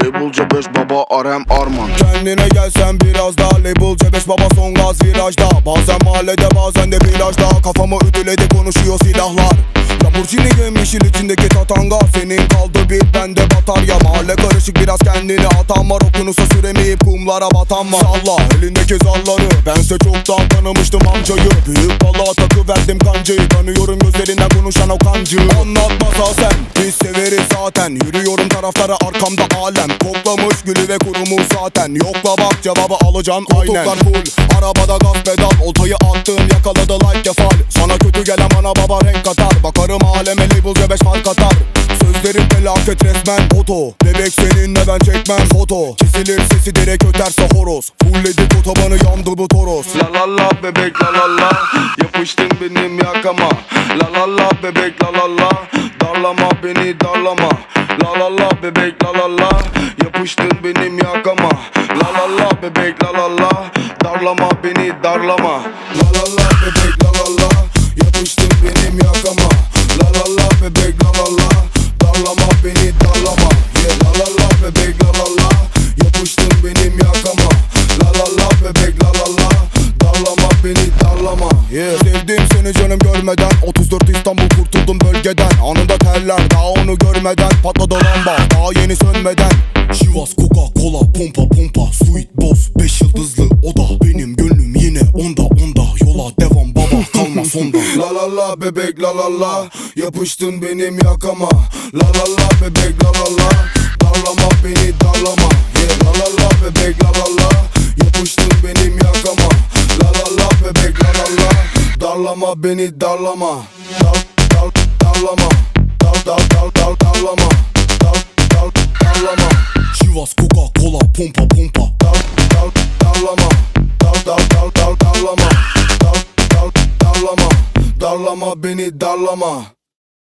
Label C5 baba Arem Arman. Kendine gelsen biraz daha Label C5 baba son gaz virajda. Bazen mahallede bazen de plajda. Kafamı ütüledi konuşuyor silahlar. Lamborghini yeşil içindeki tatanga. Senin kaldı bir bende batarya. Mahalle karışık biraz kendini atan var. Okyanusa süremeyip kumlara batan var. Salla elindeki zarları. Bense çoktan tanımıştım amcayı. Büyük balığa takıverdim kancayı. Tanıyorum gözlerinden konuşan o kancı. Anlatmasa sen biz severiz zaten. Yürüyorum taraflara arkamda alem. Koklamış gülü ve kurumuş zaten. Yokla bak cevabı alacaksın aynen. Koltuklar full arabada gaz pedal. Oltayı attım yakaladı like defal. Sana kötü gelen bana baba renk katar. Bakarım aleme Label C5 fark atar. Sözlerim felaket resmen foto. Bebek seninle ben çekmem foto. Kesilir sesi direkt öterse horoz. Fullledik otobanı yandı bu toros. La la la bebek la la la. Yapıştın benim yakama. La la la bebek la la la. Darlama beni darlama. La la la bebek la la la. Yapıştın benim yakama. La la la bebek la la la. Darlama beni darlama. La la la bebek la la la. Yapıştın benim yakama. La la la bebek la la la. Darlama beni darlama. Yeah, la la la bebek la la la. Yapıştın benim yakama. La la la bebek la la la. Darlama beni darlama. Yeah. Sevdim seni canım görmeden. 34 İstanbul kurtuldum bölgeden. Anında terler daha onu görmeden. Patladı lamba daha yeni sönmeden. Chivas Coca Cola pompa pompa. Sweet boss 5 yıldızlı oda. Benim gönlüm yine onda. Yola devam baba kalma sonda. La la la bebek la la la. Yapıştın benim yakama. La la la bebek la la la. Darlama beni darlama. Yeah, la la la bebek la la la. Yapıştın benim yakama. La la la bebek la la la. Darlama beni darlama. Darlama. Darlama. Darlama. Chivas Coca Cola pompa pompa. Darlama. Darlama. Darlama beni darlama.